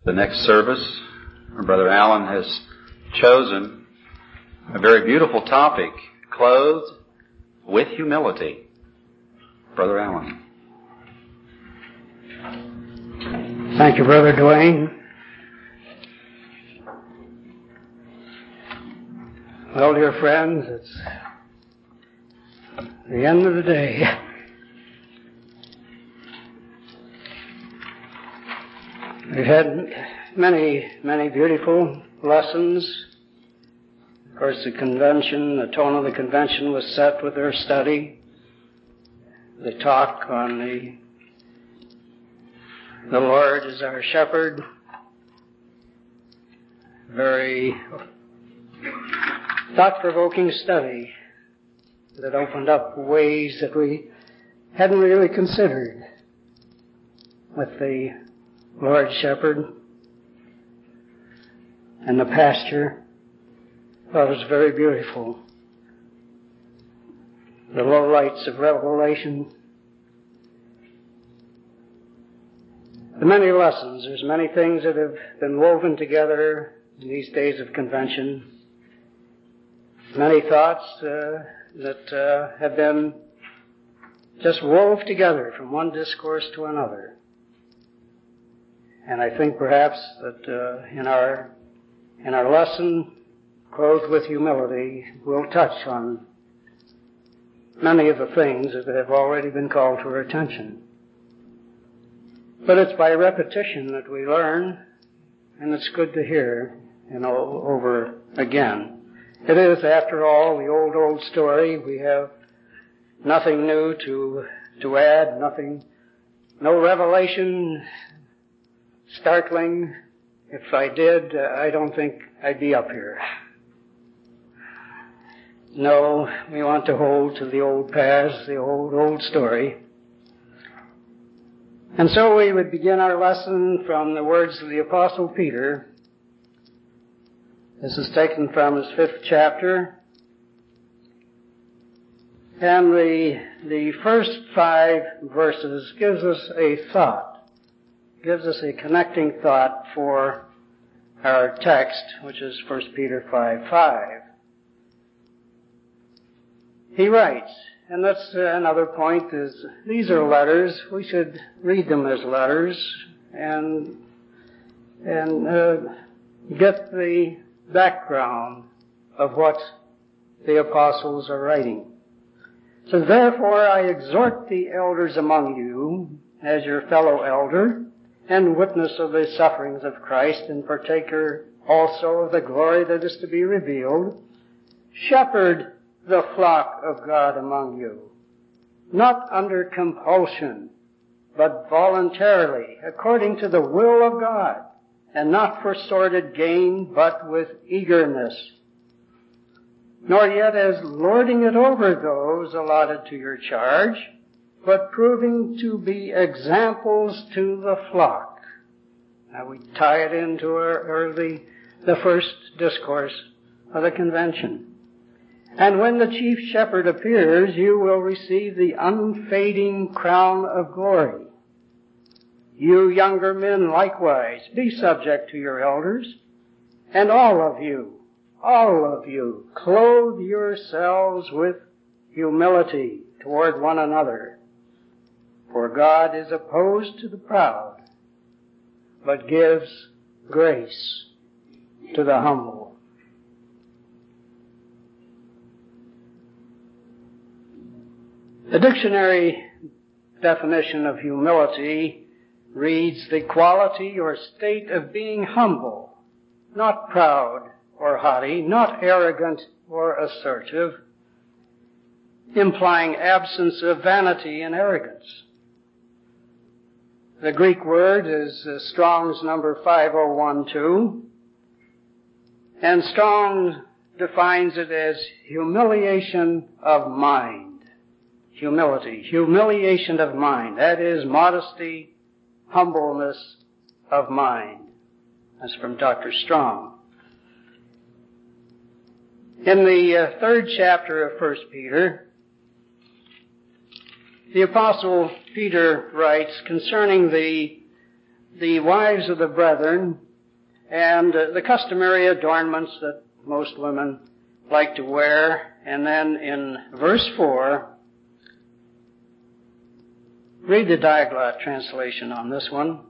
The next service, our Brother Alan has chosen a very beautiful topic, clothed with humility. Brother Alan. Thank you, Brother Dwayne. Well, dear friends, it's the end of the day. We've had many beautiful lessons. Of course, the tone of the convention was set with their study. The talk on the Lord is our shepherd. Very thought-provoking study that opened up ways that we hadn't really considered with the Lord shepherd and the pasture. Well, it was very beautiful. The low lights of Revelation. The many lessons. There's many things that have been woven together in these days of convention. Many thoughts that have been just wove together from one discourse to another. And I think perhaps that in our lesson, Clothed with Humility, we'll touch on many of the things that have already been called to our attention. But it's by repetition that we learn, and it's good to hear, over again. It is, after all, the old story. We have nothing new to add, no revelation startling. If I did, I don't think I'd be up here. No, we want to hold to the old paths, the old story. And so we would begin our lesson from the words of the Apostle Peter. This is taken from his 5th chapter. And the first 5 verses gives us a thought, gives us a connecting thought for our text, which is 1 Peter 5:5. He writes, and that's another point, is these are letters. We should read them as letters and get the background of what the apostles are writing. So therefore I exhort the elders among you, as your fellow elder, and witness of the sufferings of Christ, and partaker also of the glory that is to be revealed, shepherd the flock of God among you, not under compulsion, but voluntarily, according to the will of God, and not for sordid gain, but with eagerness, nor yet as lording it over those allotted to your charge, but proving to be examples to the flock. Now we tie it into the first discourse of the convention. And when the chief shepherd appears, you will receive the unfading crown of glory. You younger men likewise, be subject to your elders, and all of you, clothe yourselves with humility toward one another. For God is opposed to the proud, but gives grace to the humble. The dictionary definition of humility reads, the quality or state of being humble, not proud or haughty, not arrogant or assertive, implying absence of vanity and arrogance. The Greek word is Strong's number 5012, and Strong defines it as humiliation of mind. Humiliation of mind. That is modesty, humbleness of mind. That's from Dr. Strong. In the 3rd chapter of 1 Peter, the Apostle Peter writes concerning the the wives of the brethren and the customary adornments that most women like to wear. And then in verse 4, read the Diaglott translation on this one.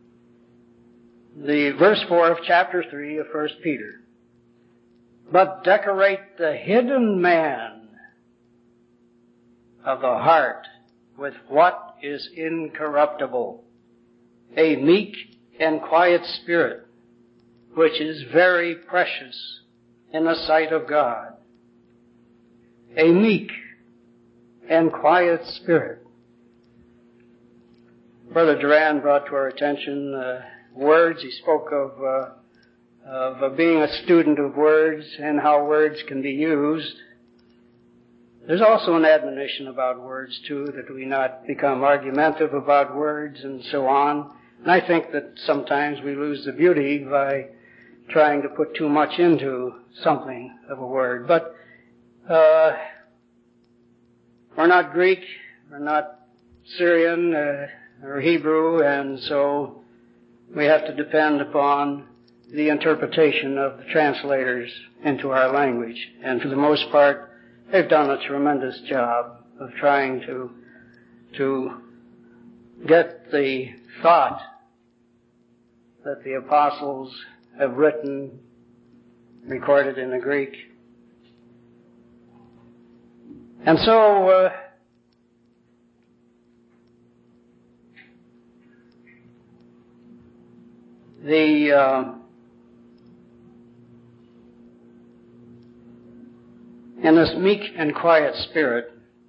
The verse 4 of chapter 3 of 1 Peter. But decorate the hidden man of the heart with what is incorruptible, a meek and quiet spirit, which is very precious in the sight of God. A meek and quiet spirit. Brother Duran brought to our attention words. He spoke of being a student of words and how words can be used. There's also an admonition about words, too, that we not become argumentative about words and so on. And I think that sometimes we lose the beauty by trying to put too much into something of a word. But we're not Greek, we're not Syrian or Hebrew, and so we have to depend upon the interpretation of the translators into our language. And for the most part, they've done a tremendous job of trying to get the thought that the apostles have written, recorded in the Greek. And so, in this meek and quiet spirit,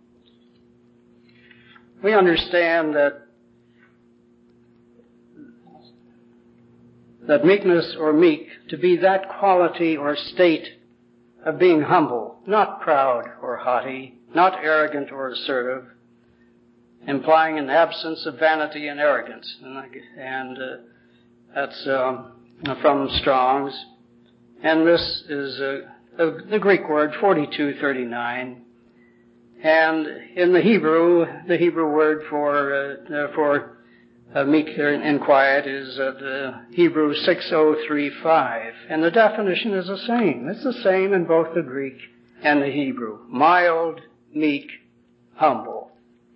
we understand that meekness or meek to be that quality or state of being humble, not proud or haughty, not arrogant or assertive, implying an absence of vanity and arrogance. And that's from Strong's. And this is the Greek word 4239. And in the Hebrew word for meek and quiet is the Hebrew 6035. And the definition is the same. It's the same in both the Greek and the Hebrew. Mild, meek, humble.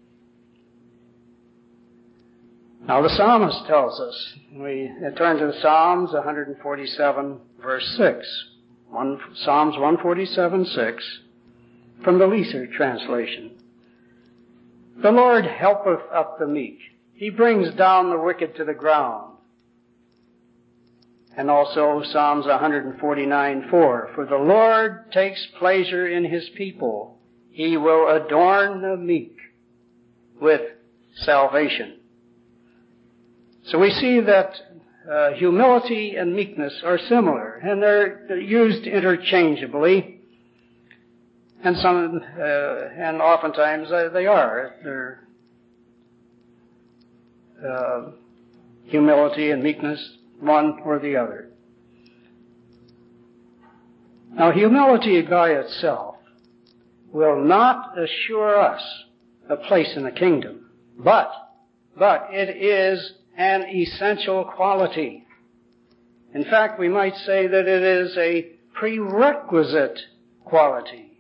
Now the psalmist tells us, we turn to Psalms 147 verse 6. Psalms 147, 6, from the Leeser translation. The Lord helpeth up the meek. He brings down the wicked to the ground. And also Psalms 149, 4. For the Lord takes pleasure in his people. He will adorn the meek with salvation. So we see that humility and meekness are similar, and they're used interchangeably, and and oftentimes they are. They're humility and meekness, one or the other. Now, humility by itself will not assure us a place in the kingdom, but it is an essential quality. In fact, we might say that it is a prerequisite quality.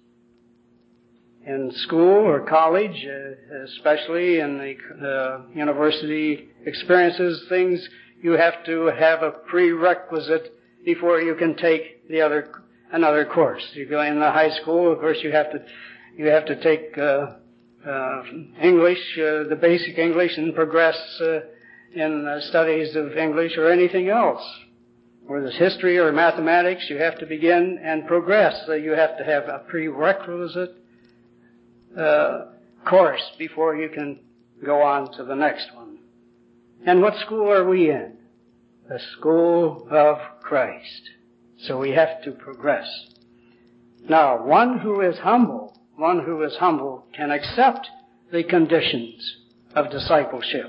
In school or college, especially in the university experiences, things you have to have a prerequisite before you can take another course. You go in the high school, of course, you have to take English, the basic English, and progress in studies of English or anything else. Or there's history or mathematics, you have to begin and progress. So you have to have a prerequisite course before you can go on to the next one. And what school are we in? The school of Christ. So we have to progress. Now, one who is humble can accept the conditions of discipleship.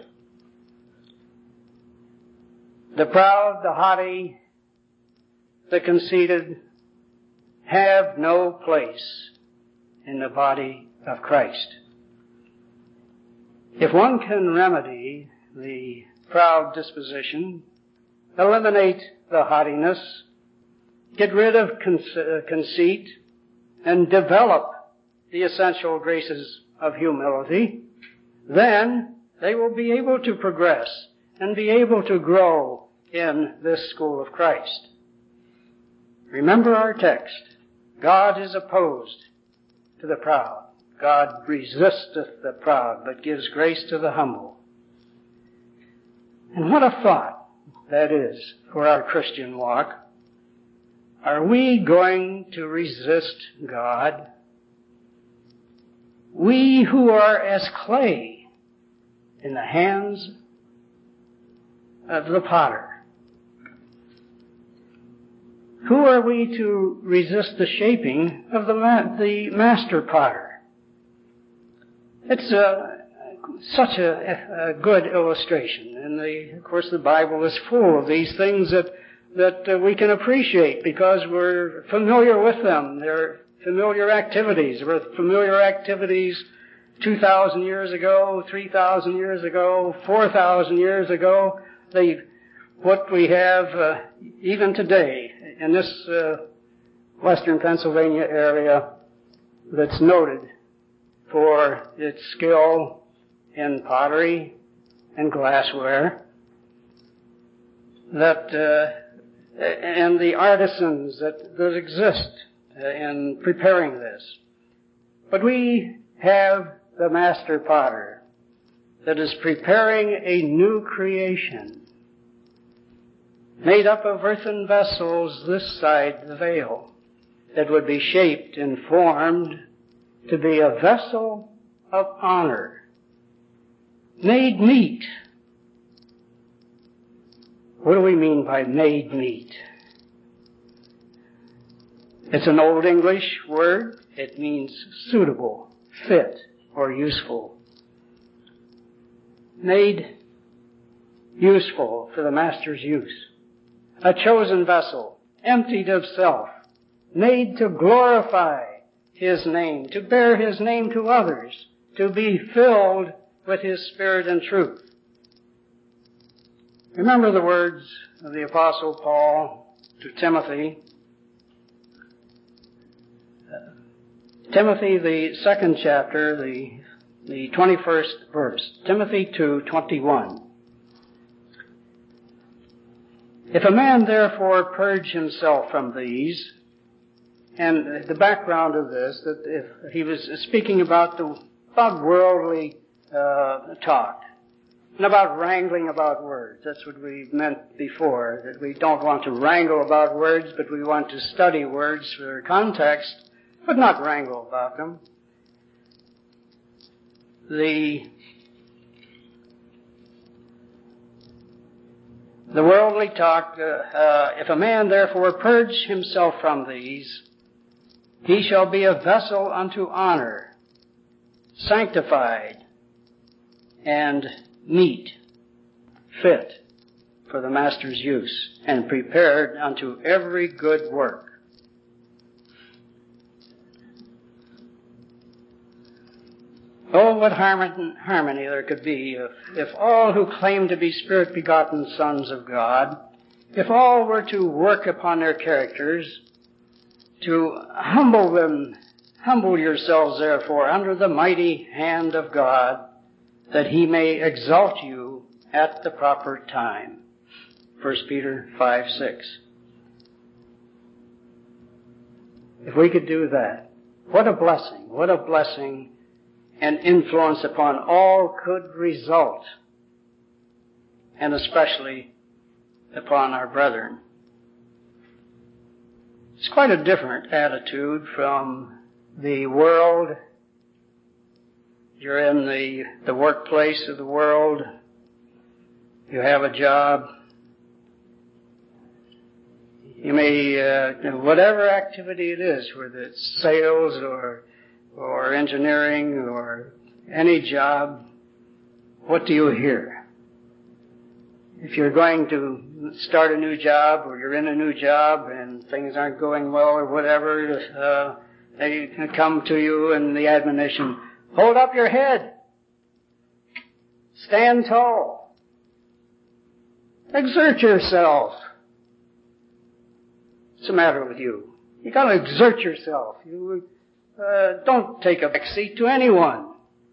The proud, the haughty, the conceited have no place in the body of Christ. If one can remedy the proud disposition, eliminate the haughtiness, get rid of conceit, and develop the essential graces of humility, then they will be able to progress and be able to grow in this school of Christ. Remember our text. God is opposed to the proud. God resisteth the proud, but gives grace to the humble. And what a thought that is for our Christian walk. Are we going to resist God? We who are as clay in the hands of the potter. Who are we to resist the shaping of the master potter? It's such a good illustration. And of course the Bible is full of these things that we can appreciate because we're familiar with them. They're familiar activities. There were familiar activities 2,000 years ago, 3,000 years ago, 4,000 years ago. What we have even today in this western Pennsylvania area that's noted for its skill in pottery and glassware, and the artisans that exist in preparing this. But we have the master potter that is preparing a new creation made up of earthen vessels this side the veil that would be shaped and formed to be a vessel of honor, made meet. What do we mean by made meet? It's an Old English word. It means suitable, fit, or useful. Made useful for the master's use. A chosen vessel, emptied of self, made to glorify His name, to bear His name to others, to be filled with His Spirit and truth. Remember the words of the Apostle Paul to Timothy. Timothy, the second chapter, the 21st verse. Timothy 2:21. If a man therefore purge himself from these, and the background of this, that if he was speaking about worldly talk, and about wrangling about words. That's what we meant before, that we don't want to wrangle about words, but we want to study words for their context, but not wrangle about them. The worldly talk, if a man therefore purge himself from these, he shall be a vessel unto honor, sanctified, and meet, fit for the master's use, and prepared unto every good work. Oh, what harmony there could be if all who claim to be Spirit-begotten sons of God, if all were to work upon their characters, to humble yourselves therefore under the mighty hand of God, that He may exalt you at the proper time. 1 Peter 5:6. If we could do that, what a blessing and influence upon all could result, and especially upon our brethren. It's quite a different attitude from the world. You're in the workplace of the world. You have a job. You may, whatever activity it is, whether it's sales or engineering or any job, what do you hear? If you're going to start a new job or you're in a new job and things aren't going well or whatever, they come to you and the admonition, hold up your head. Stand tall. Exert yourself. What's the matter with you? You got to exert yourself. You don't take a backseat to anyone.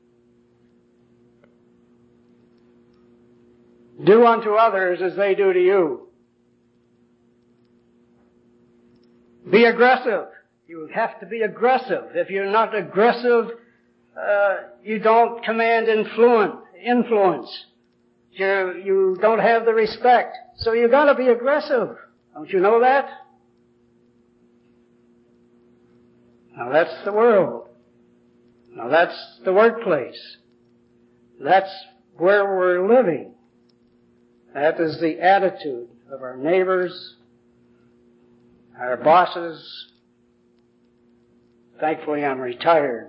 Do unto others as they do to you. Be aggressive. You have to be aggressive. If you're not aggressive, you don't command influence. You don't have the respect. So you got to be aggressive. Don't you know that? Now that's the world. Now that's the workplace. That's where we're living. That is the attitude of our neighbors, our bosses. Thankfully, I'm retired.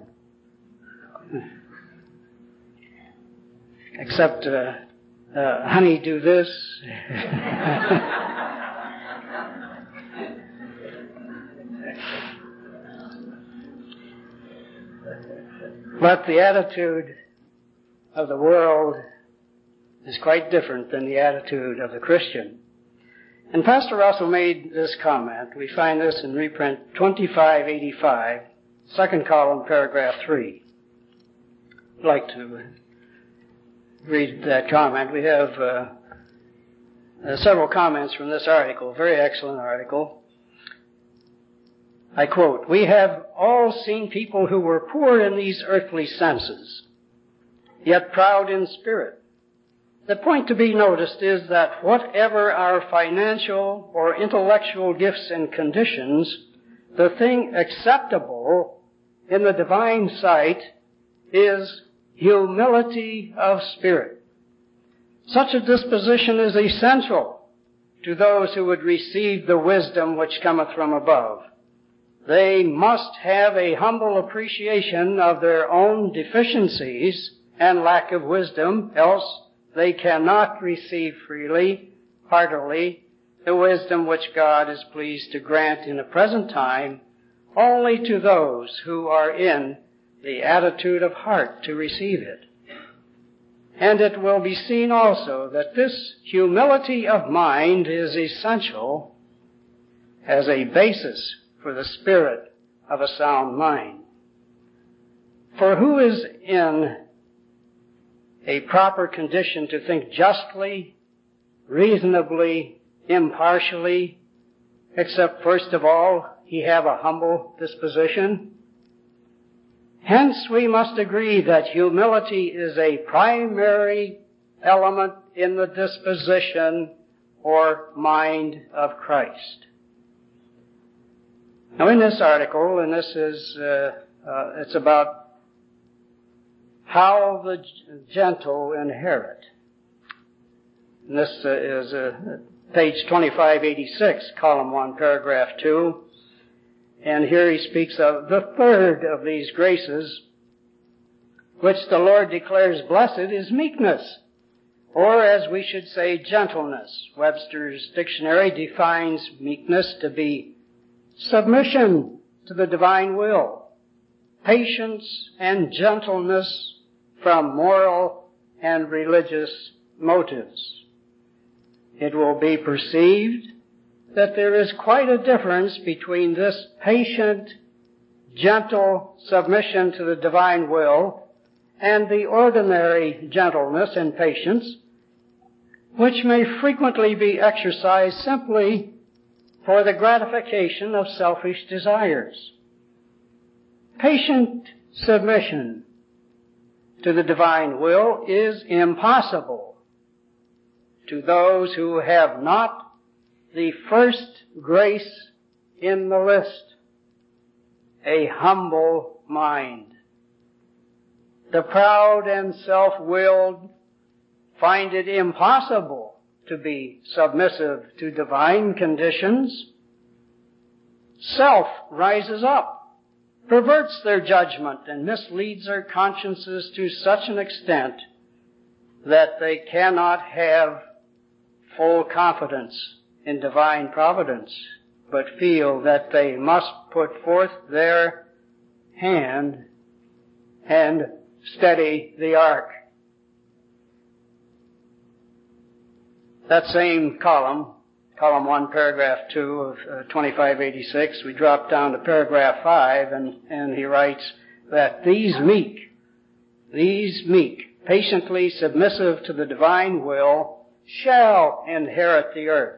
Except, honey, do this. But the attitude of the world is quite different than the attitude of the Christian. And Pastor Russell made this comment. We find this in reprint 2585, second column, paragraph 3. I'd like to read that comment. We have several comments from this article, a very excellent article. I quote, "We have all seen people who were poor in these earthly senses, yet proud in spirit. The point to be noticed is that whatever our financial or intellectual gifts and conditions, the thing acceptable in the divine sight is humility of spirit. Such a disposition is essential to those who would receive the wisdom which cometh from above. They must have a humble appreciation of their own deficiencies and lack of wisdom, else they cannot receive freely, heartily, the wisdom which God is pleased to grant in the present time only to those who are in the attitude of heart to receive it. And it will be seen also that this humility of mind is essential as a basis for the spirit of a sound mind. For who is in a proper condition to think justly, reasonably, impartially, except first of all he have a humble disposition? Hence we must agree that humility is a primary element in the disposition or mind of Christ." Now in this article, and this is, it's about how the gentle inherit. And this is page 2586, column 1, paragraph 2. And here he speaks of the third of these graces, which the Lord declares blessed, is meekness, or as we should say, gentleness. Webster's dictionary defines meekness to be submission to the divine will, patience and gentleness from moral and religious motives. It will be perceived that there is quite a difference between this patient, gentle submission to the divine will and the ordinary gentleness and patience, which may frequently be exercised simply for the gratification of selfish desires. Patient submission to the divine will is impossible to those who have not the first grace in the list, a humble mind. The proud and self-willed find it impossible to be submissive to divine conditions. Self rises up, perverts their judgment, and misleads their consciences to such an extent that they cannot have full confidence in divine providence, but feel that they must put forth their hand and steady the ark. that same column 1, paragraph 2 of 2586, we drop down to paragraph 5, and he writes that these meek, patiently submissive to the divine will, shall inherit the earth.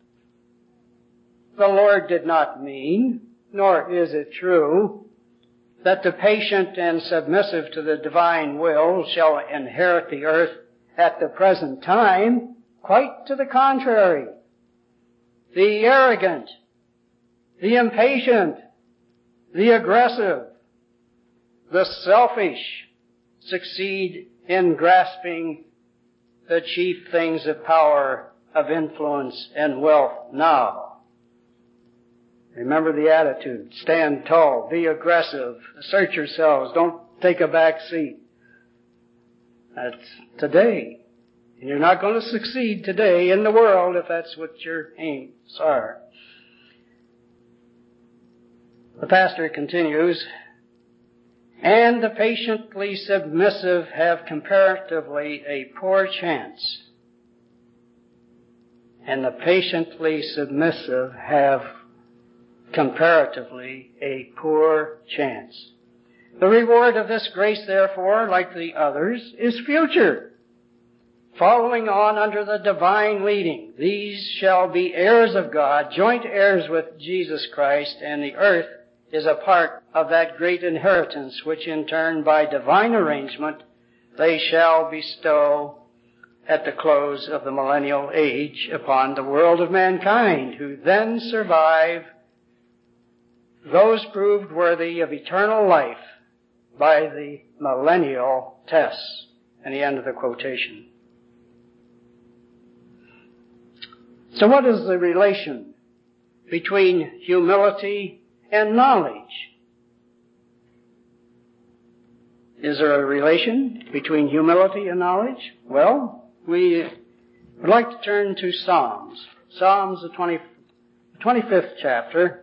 The Lord did not mean, nor is it true, that the patient and submissive to the divine will shall inherit the earth at the present time. Quite to the contrary. The arrogant, the impatient, the aggressive, the selfish succeed in grasping the chief things of power, of influence, and wealth now. Remember the attitude. Stand tall. Be aggressive. Assert yourselves. Don't take a back seat. That's today. And you're not going to succeed today in the world if that's what your aims are. The pastor continues, and the patiently submissive have comparatively a poor chance. And the patiently submissive have comparatively a poor chance. The reward of this grace, therefore, like the others, is future. Following on under the divine leading, these shall be heirs of God, joint heirs with Jesus Christ, and the earth is a part of that great inheritance which in turn, by divine arrangement, they shall bestow at the close of the millennial age upon the world of mankind, who then survive those proved worthy of eternal life by the millennial tests. And the end of the quotation. So what is the relation between humility and knowledge? Is there a relation between humility and knowledge? Well, we would like to turn to Psalms. Psalms, the 25th chapter.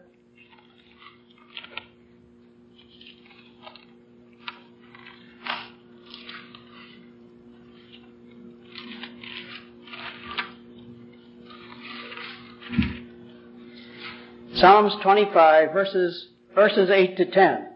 Psalms 25, verses 8 to 10.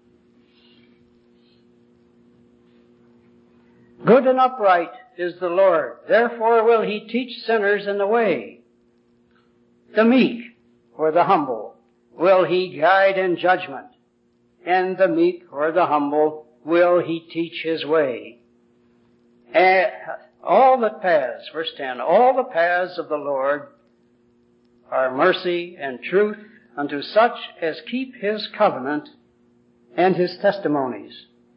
Good and upright is the Lord, therefore will he teach sinners in the way. The meek, or the humble, will he guide in judgment, and the meek, or the humble, will he teach his way. And all the paths, verse 10, all the paths of the Lord are mercy and truth unto such as keep his covenant and his testimonies.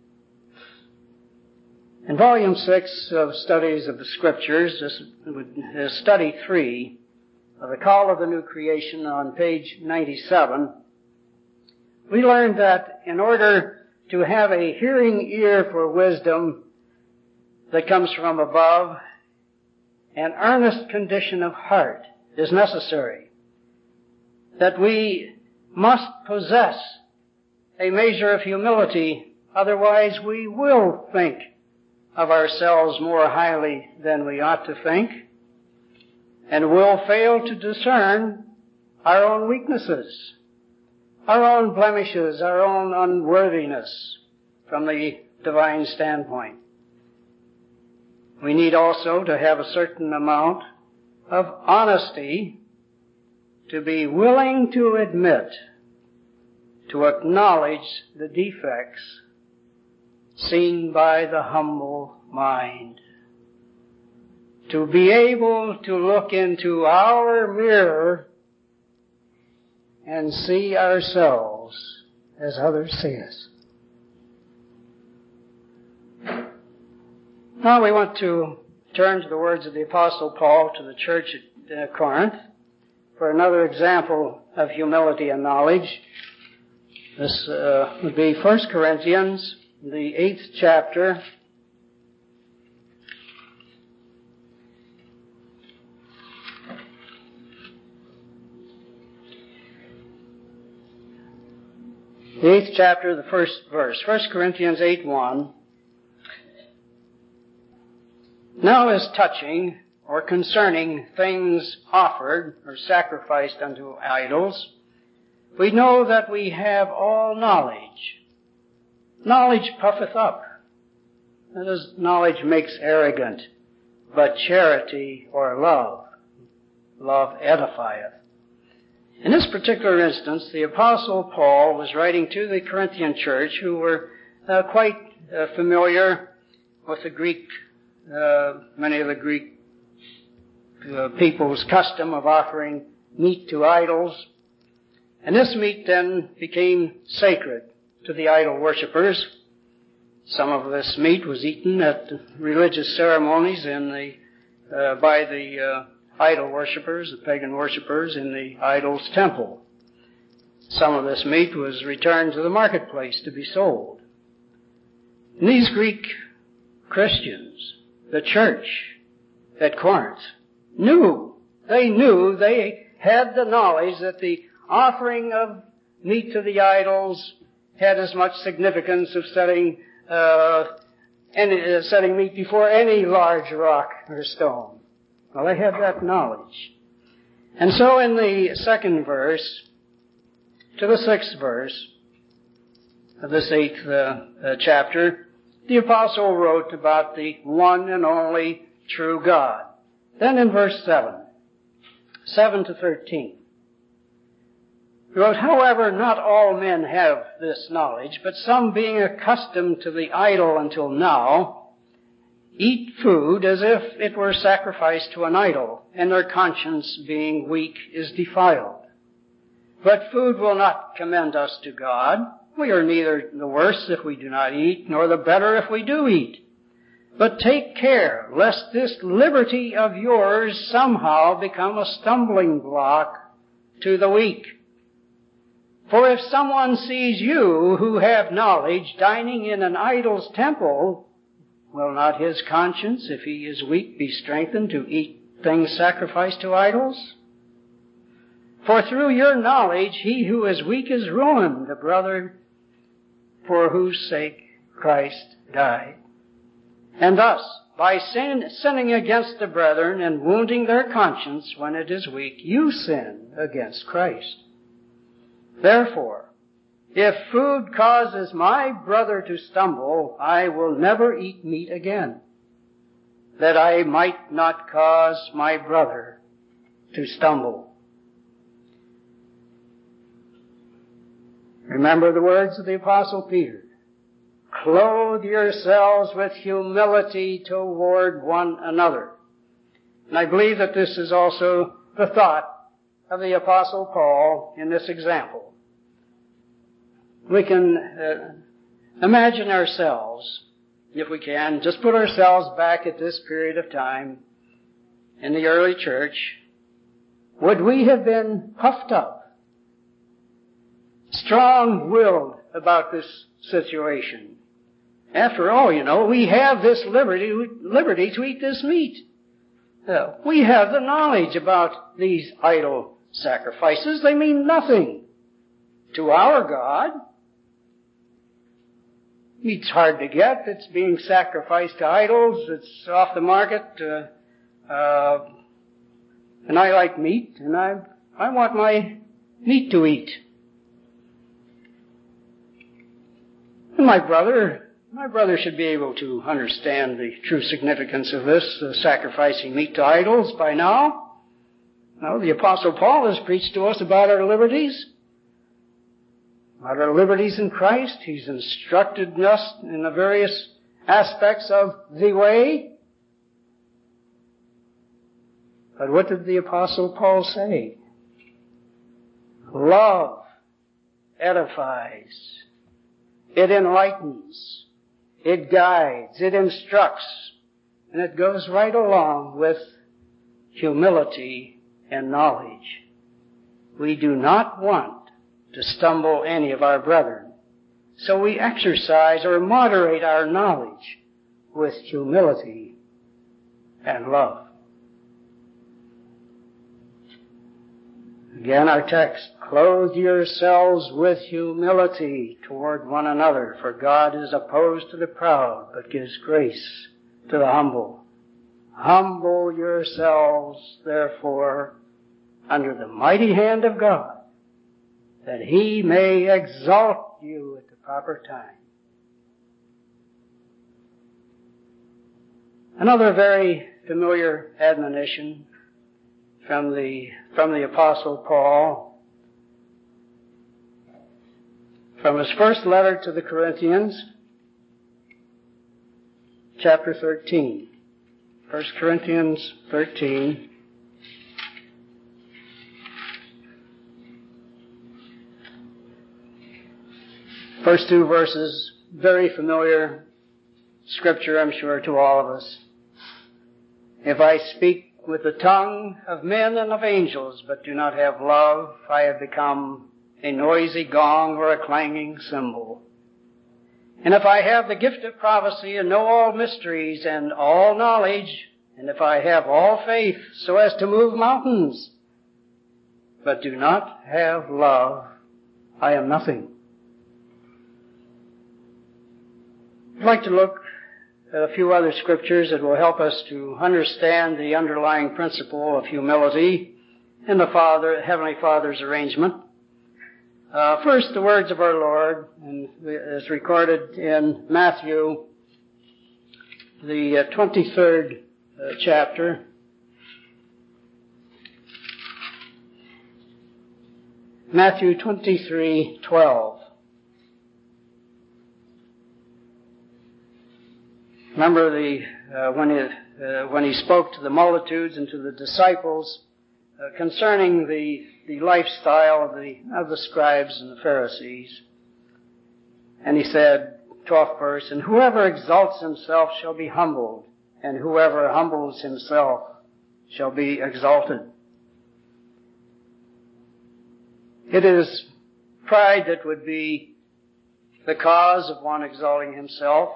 In Volume 6 of Studies of the Scriptures, this is Study 3 of the Call of the New Creation on page 97, we learned that in order to have a hearing ear for wisdom that comes from above, an earnest condition of heart is necessary, that we must possess a measure of humility, otherwise we will think of ourselves more highly than we ought to think, and will fail to discern our own weaknesses, our own blemishes, our own unworthiness from the divine standpoint. We need also to have a certain amount of honesty to be willing to admit, to acknowledge the defects seen by the humble mind, to be able to look into our mirror and see ourselves as others see us. Now we want to turn to the words of the Apostle Paul to the church at Corinth for another example of humility and knowledge. This would be 1 Corinthians, the 8th chapter. The 8th chapter, the first verse. 1 Corinthians 8:1. Now as touching or concerning things offered or sacrificed unto idols, we know that we have all knowledge. Knowledge puffeth up. That is, knowledge makes arrogant, but charity or love edifieth. In this particular instance, the Apostle Paul was writing to the Corinthian church, who were quite familiar with the Greek, many of the Greek people's custom of offering meat to idols. And this meat then became sacred to the idol worshippers. Some of this meat was eaten at religious ceremonies by the idol worshippers, the pagan worshippers in the idol's temple. Some of this meat was returned to the marketplace to be sold. And these Greek Christians, the church at Corinth, they had the knowledge that the offering of meat to the idols had as much significance of setting meat before any large rock or stone. Well, they had that knowledge. And so in the 2nd verse to the 6th verse of this 8th chapter, the apostle wrote about the one and only true God. Then in verse 7 to 13, he wrote, "However, not all men have this knowledge, but some, being accustomed to the idol until now, eat food as if it were sacrificed to an idol, and their conscience, being weak, is defiled. But food will not commend us to God. We are neither the worse if we do not eat, nor the better if we do eat. But take care, lest this liberty of yours somehow become a stumbling block to the weak. For if someone sees you, who have knowledge, dining in an idol's temple, will not his conscience, if he is weak, be strengthened to eat things sacrificed to idols? For through your knowledge he who is weak is ruined, the brother for whose sake Christ died. And thus, by sinning against the brethren and wounding their conscience when it is weak, you sin against Christ. Therefore, if food causes my brother to stumble, I will never eat meat again, that I might not cause my brother to stumble." Remember the words of the Apostle Peter. "Clothe yourselves with humility toward one another." And I believe that this is also the thought of the Apostle Paul in this example. We can imagine ourselves, if we can, just put ourselves back at this period of time in the early church. Would we have been puffed up, strong-willed about this situation? After all, we have this liberty to eat this meat. We have the knowledge about these idol sacrifices. They mean nothing to our God. Meat's hard to get. It's being sacrificed to idols. It's off the market. And I like meat, and I want my meat to eat. And my brother should be able to understand the true significance of this, sacrificing meat to idols by now. Now, the Apostle Paul has preached to us about our liberties. About our liberties in Christ. He's instructed us in the various aspects of the way. But what did the Apostle Paul say? Love edifies. It enlightens. It guides. It instructs. And it goes right along with humility and knowledge. We do not want to stumble any of our brethren. So we exercise or moderate our knowledge with humility and love. Again, our text, "Clothe yourselves with humility toward one another, for God is opposed to the proud, but gives grace to the humble." Humble yourselves, therefore, under the mighty hand of God, that He may exalt you at the proper time. Another very familiar admonition from the Apostle Paul, from his first letter to the Corinthians, chapter 13. 1 Corinthians 13. First two verses, very familiar scripture, I'm sure, to all of us. If I speak with the tongue of men and of angels, but do not have love, I have become a noisy gong or a clanging cymbal. And if I have the gift of prophecy and know all mysteries and all knowledge, and if I have all faith so as to move mountains, but do not have love, I am nothing. I'd like to look at a few other scriptures that will help us to understand the underlying principle of humility in the Heavenly Father's arrangement. First, the words of our Lord, and as recorded in Matthew, the 23rd chapter. Matthew 23:12. Remember when he spoke to the multitudes and to the disciples concerning the lifestyle of the scribes and the Pharisees. And he said, 12th verse, and whoever exalts himself shall be humbled, and whoever humbles himself shall be exalted. It is pride that would be the cause of one exalting himself.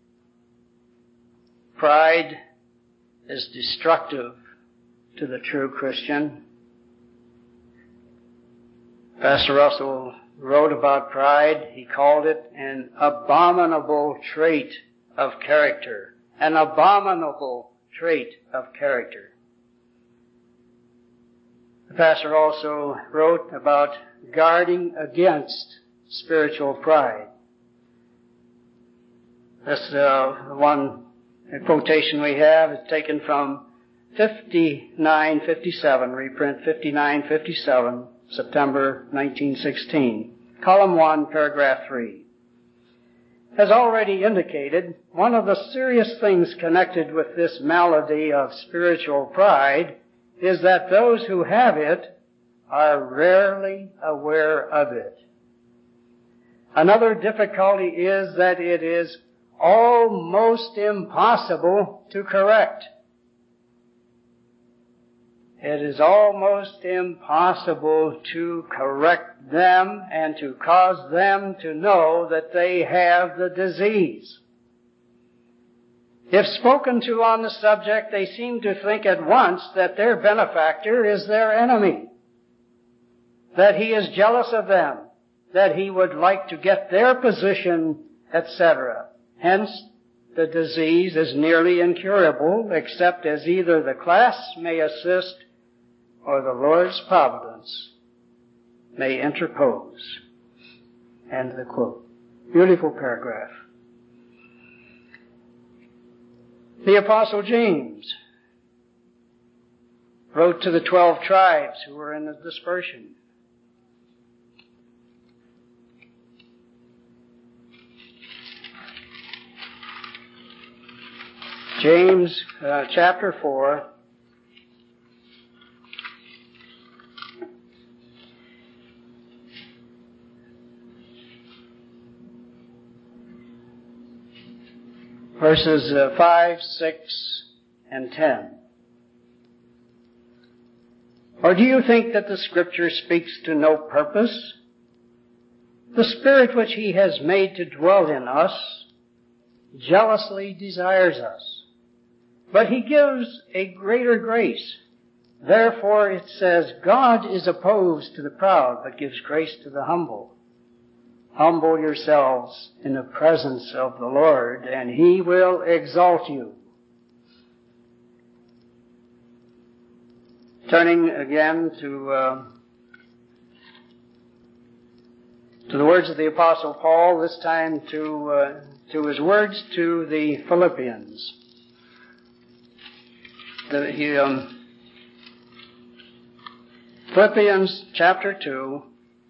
Pride is destructive to the true Christian. Pastor Russell wrote about pride. He called it an abominable trait of character. An abominable trait of character. The pastor also wrote about guarding against spiritual pride. This one quotation we have is taken from 5957, reprint 5957, September 1916, column 1, paragraph 3. As already indicated, one of the serious things connected with this malady of spiritual pride is that those who have it are rarely aware of it. Another difficulty is that it is almost impossible to correct. It is almost impossible to correct them and to cause them to know that they have the disease. If spoken to on the subject, they seem to think at once that their benefactor is their enemy, that he is jealous of them, that he would like to get their position, etc. Hence, the disease is nearly incurable, except as either the class may assist or the Lord's providence may interpose. End of the quote. Beautiful paragraph. The Apostle James wrote to the 12 tribes who were in the dispersion. James chapter 4, verses 5, 6, and 10. Or do you think that the Scripture speaks to no purpose? The Spirit which He has made to dwell in us jealously desires us. But He gives a greater grace. Therefore it says, God is opposed to the proud, but gives grace to the humble. Humble yourselves in the presence of the Lord, and He will exalt you. Turning again to the words of the Apostle Paul, this time to his words to the Philippians. Philippians chapter 2.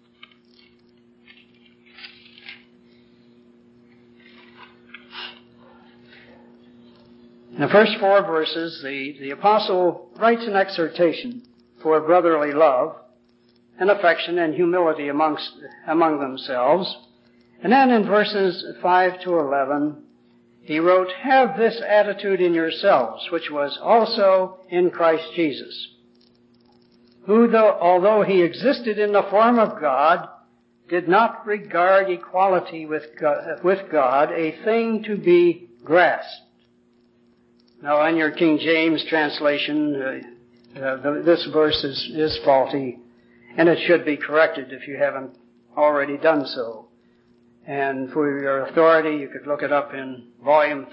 In the first 4 verses, the Apostle writes an exhortation for brotherly love and affection and humility among themselves. And then in verses 5 to 11, he wrote, "Have this attitude in yourselves, which was also in Christ Jesus, who, although he existed in the form of God, did not regard equality with God a thing to be grasped." Now, in your King James translation, this verse is faulty, and it should be corrected if you haven't already done so. And for your authority, you could look it up in volume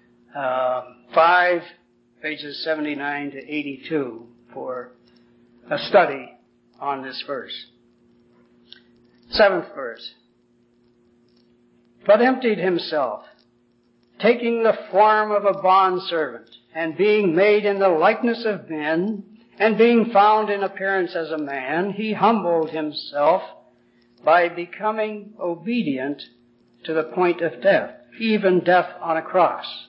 5, pages 79 to 82, for a study on this verse. 7th verse. "But emptied himself, taking the form of a bondservant, and being made in the likeness of men, and being found in appearance as a man, he humbled himself by becoming obedient to the point of death, even death on a cross.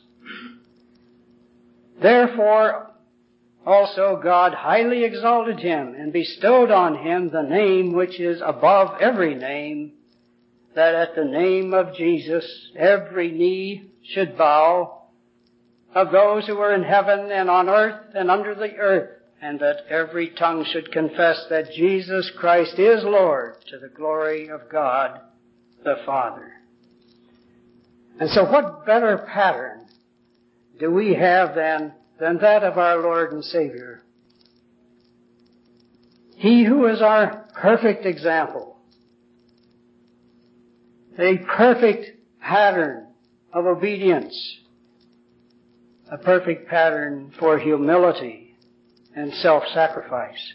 Therefore also God highly exalted him, and bestowed on him the name which is above every name, that at the name of Jesus every knee should bow, of those who are in heaven and on earth and under the earth, and that every tongue should confess that Jesus Christ is Lord, to the glory of God the Father." And so what better pattern do we have than that of our Lord and Savior? He who is our perfect example, a perfect pattern of obedience, a perfect pattern for humility and self-sacrifice.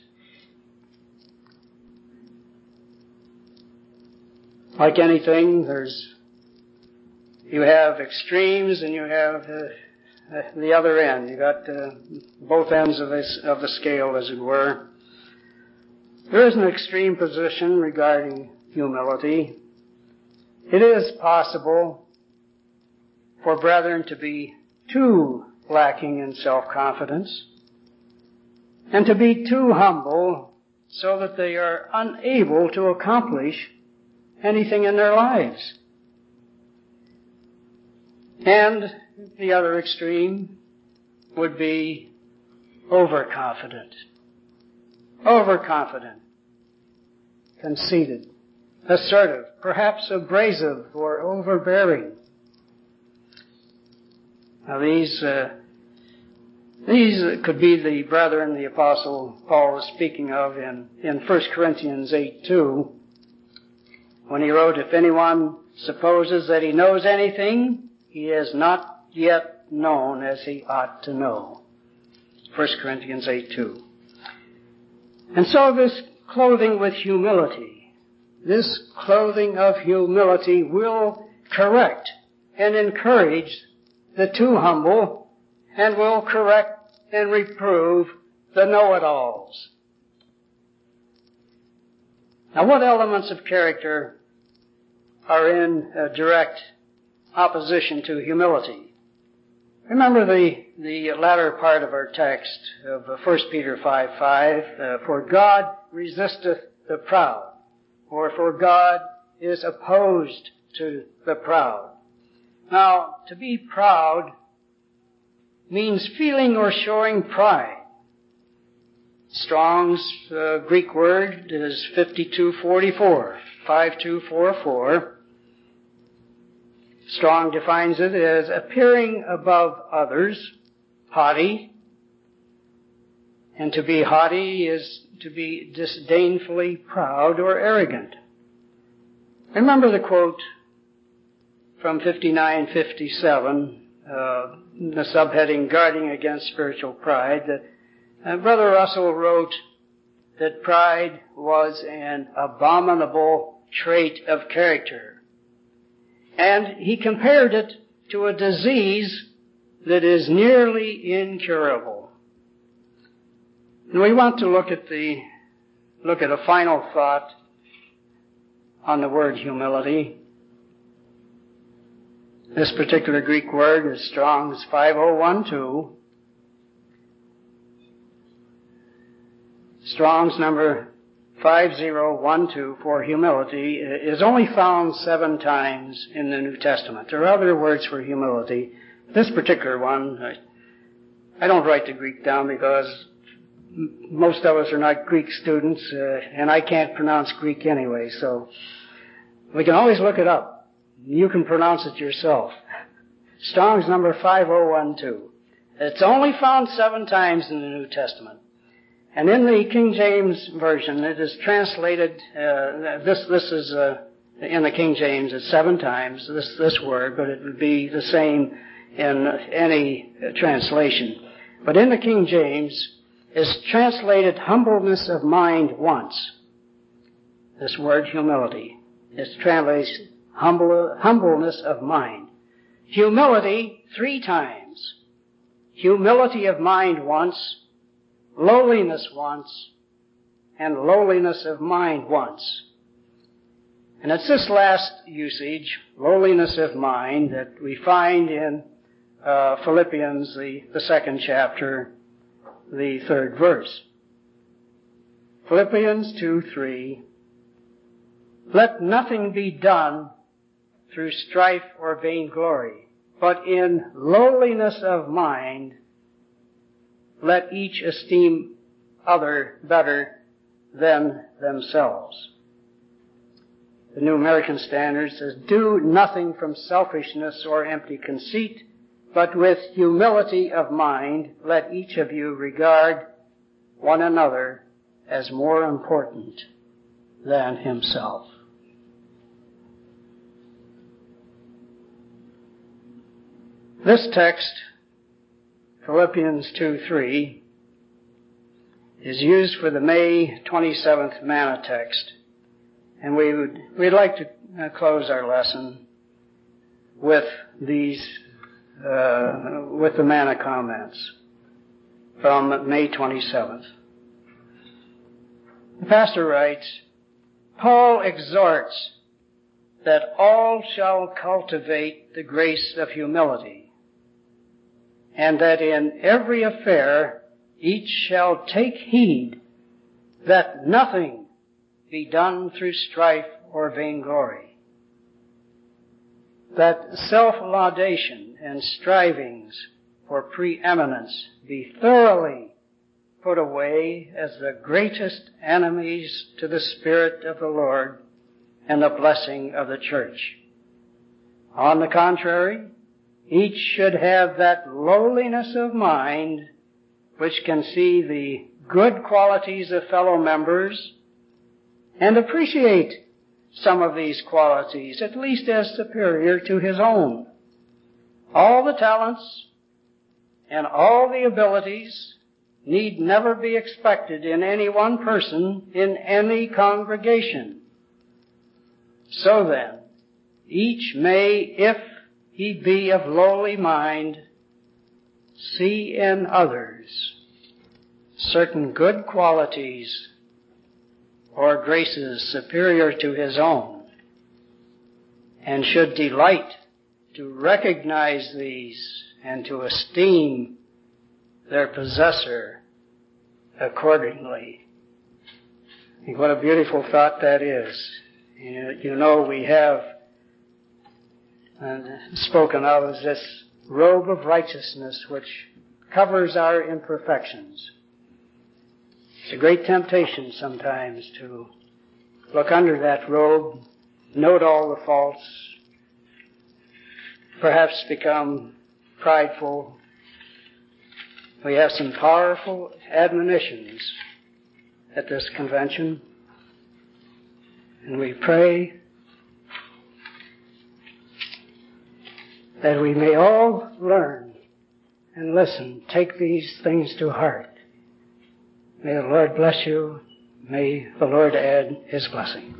Like anything, you have extremes and you have the other end. You got both ends of the scale, as it were. There is an extreme position regarding humility. It is possible for brethren to be too lacking in self-confidence and to be too humble so that they are unable to accomplish anything in their lives. And the other extreme would be overconfident, conceited, assertive, perhaps abrasive or overbearing. Now these could be the brethren the Apostle Paul was speaking of in 1 Corinthians 8:2, when he wrote, "If anyone supposes that he knows anything, he is not yet known as he ought to know." 1 Corinthians 8:2. And so this clothing with humility, this clothing of humility will correct and encourage the too humble, and will correct and reprove the know-it-alls. Now, what elements of character are in direct opposition to humility? Remember the latter part of our text of 1 Peter 5:5, "For God resisteth the proud," or "For God is opposed to the proud." Now, to be proud means feeling or showing pride. Strong's Greek word is 5244, 5244. Strong defines it as appearing above others, haughty. And to be haughty is to be disdainfully proud or arrogant. Remember the quote from 59:57, the subheading "Guarding Against Spiritual Pride," Brother Russell wrote that pride was an abominable trait of character. And he compared it to a disease that is nearly incurable. And we want to look at a final thought on the word humility. This particular Greek word is Strong's 5012. Strong's number 5012 for humility is only found 7 times in the New Testament. There are other words for humility. This particular one, I don't write the Greek down because most of us are not Greek students, and I can't pronounce Greek anyway, so we can always look it up. You can pronounce it yourself. Strong's number 5012. It's only found 7 times in the New Testament. And in the King James Version, it is translated, this is, in the King James, it's 7 times, this word, but it would be the same in any translation. But in the King James, it's translated humbleness of mind once. This word humility. It's translated humbleness of mind. Humility 3 times. Humility of mind once. Lowliness once, and lowliness of mind once. And it's this last usage, lowliness of mind, that we find in Philippians, the 2nd chapter, the 3rd verse. Philippians 2:3. Let nothing be done through strife or vainglory, but in lowliness of mind, let each esteem other better than themselves. The New American Standard says, do nothing from selfishness or empty conceit, but with humility of mind, let each of you regard one another as more important than himself. This text, Philippians 2:3, is used for the May 27th manna text. And we'd like to close our lesson with these, with the manna comments from May 27th. The pastor writes, Paul exhorts that all shall cultivate the grace of humility, and that in every affair each shall take heed that nothing be done through strife or vainglory, that self-laudation and strivings for preeminence be thoroughly put away as the greatest enemies to the Spirit of the Lord and the blessing of the church. On the contrary, each should have that lowliness of mind which can see the good qualities of fellow members and appreciate some of these qualities, at least as superior to his own. All the talents and all the abilities need never be expected in any one person in any congregation. So then, each may, if he be of lowly mind, see in others certain good qualities or graces superior to his own, and should delight to recognize these and to esteem their possessor accordingly. What a beautiful thought that is. You know, we have spoken of as this robe of righteousness which covers our imperfections. It's a great temptation sometimes to look under that robe, note all the faults, perhaps become prideful. We have some powerful admonitions at this convention, and we pray that we may all learn and listen, take these things to heart, May the Lord bless you. May the Lord add His blessing.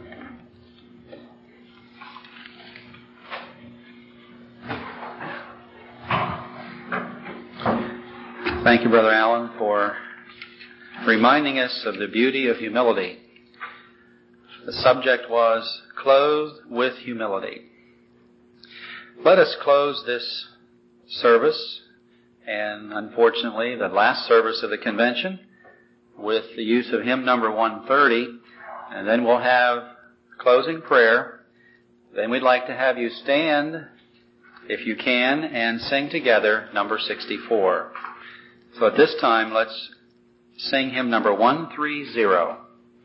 Thank you, Brother Allen, for reminding us of the beauty of humility. The subject was clothed with humility. Let us close this service, and unfortunately the last service of the convention, with the use of hymn number 130, and then we'll have closing prayer. Then we'd like to have you stand, if you can, and sing together number 64. So at this time, let's sing hymn number 130.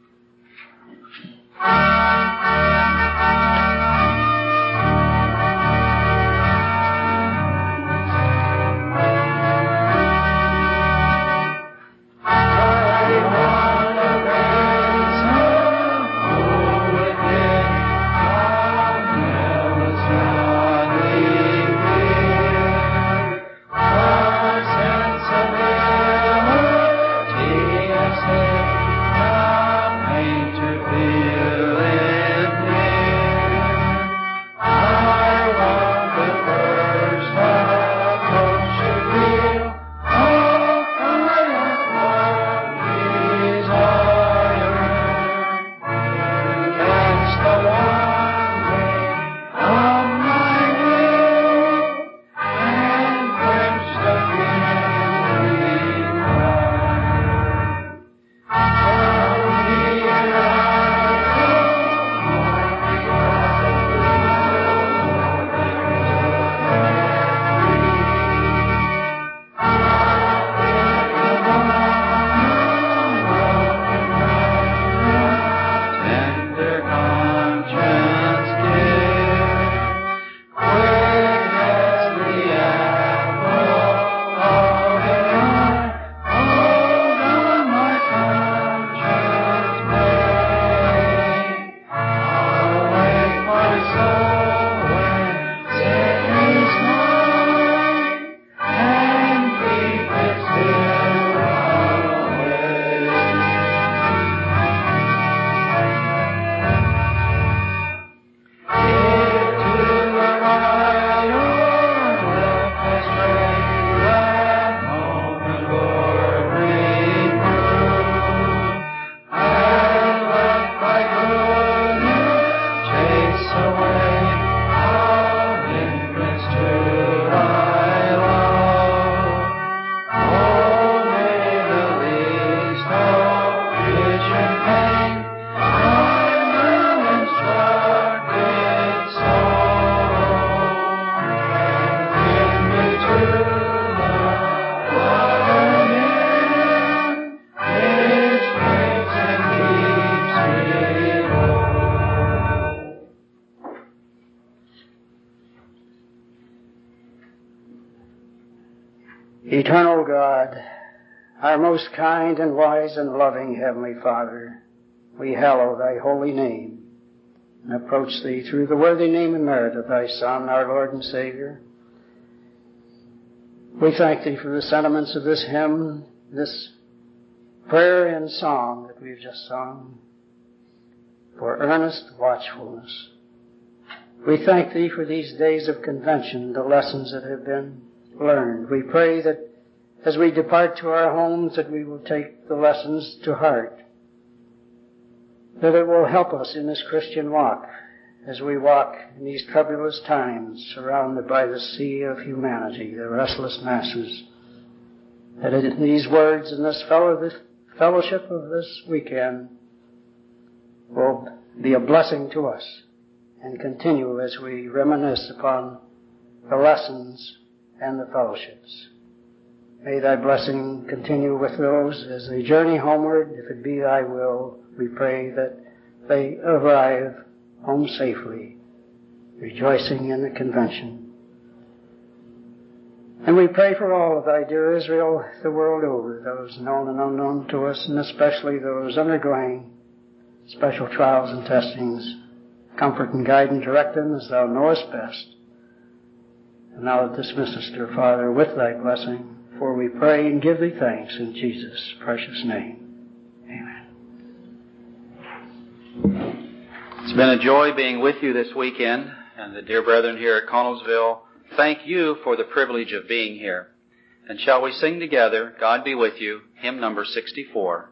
Eternal God, our most kind and wise and loving Heavenly Father, we hallow Thy holy name and approach Thee through the worthy name and merit of Thy Son, our Lord and Savior. We thank Thee for the sentiments of this hymn, this prayer and song that we've just sung, for earnest watchfulness. We thank Thee for these days of convention, the lessons that have been learned. We pray that as we depart to our homes, that we will take the lessons to heart, that it will help us in this Christian walk as we walk in these troublous times surrounded by the sea of humanity, the restless masses, that in these words and this fellowship of this weekend will be a blessing to us and continue as we reminisce upon the lessons and the fellowships. May Thy blessing continue with those as they journey homeward. If it be Thy will, we pray that they arrive home safely, rejoicing in the convention. And we pray for all of Thy dear Israel the world over, those known and unknown to us, and especially those undergoing special trials and testings. Comfort and guide and direct them as Thou knowest best. And now dismiss us, dear Father, with Thy blessing, for we pray and give Thee thanks in Jesus' precious name. It's been a joy being with you this weekend, and the dear brethren here at Connellsville, thank you for the privilege of being here. And shall we sing together, God Be With You, hymn number 64.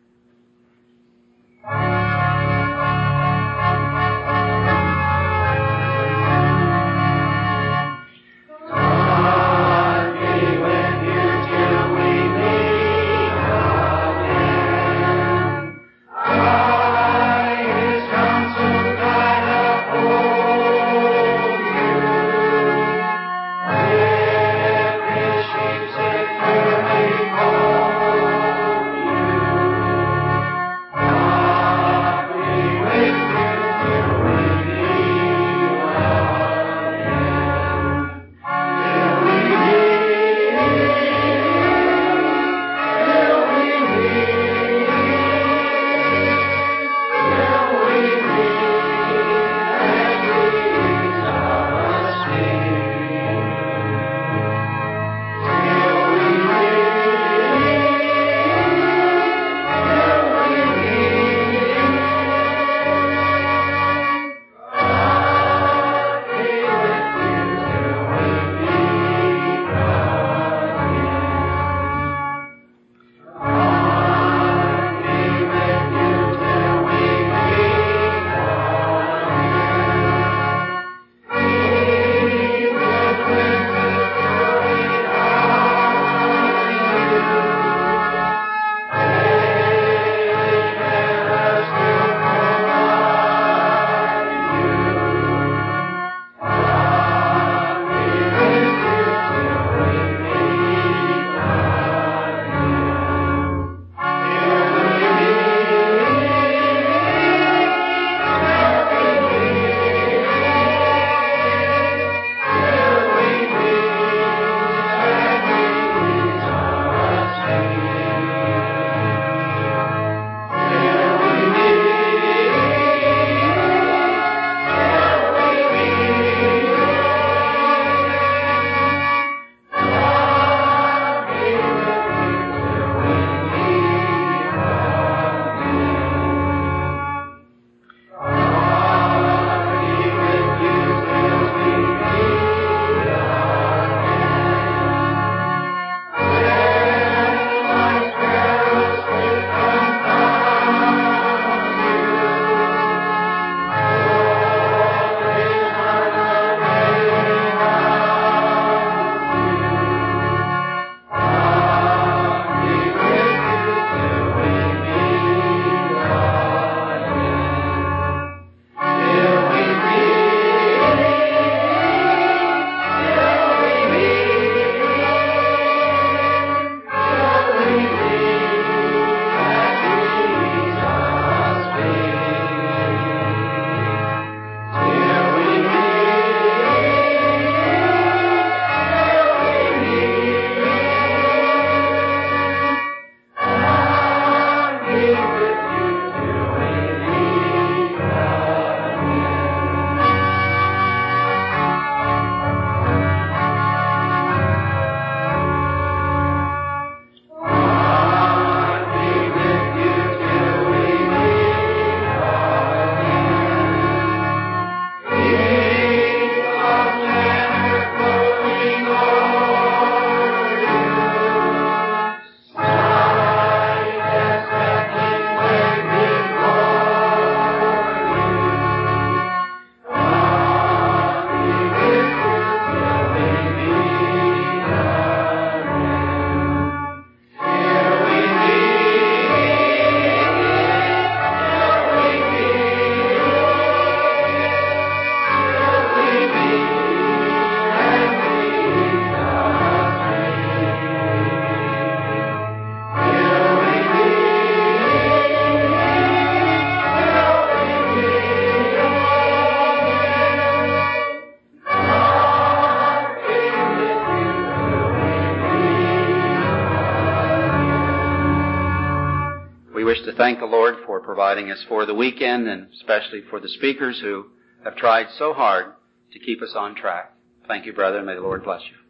wish to thank the Lord for providing us for the weekend, and especially for the speakers who have tried so hard to keep us on track. Thank you, brother, and may the Lord bless you.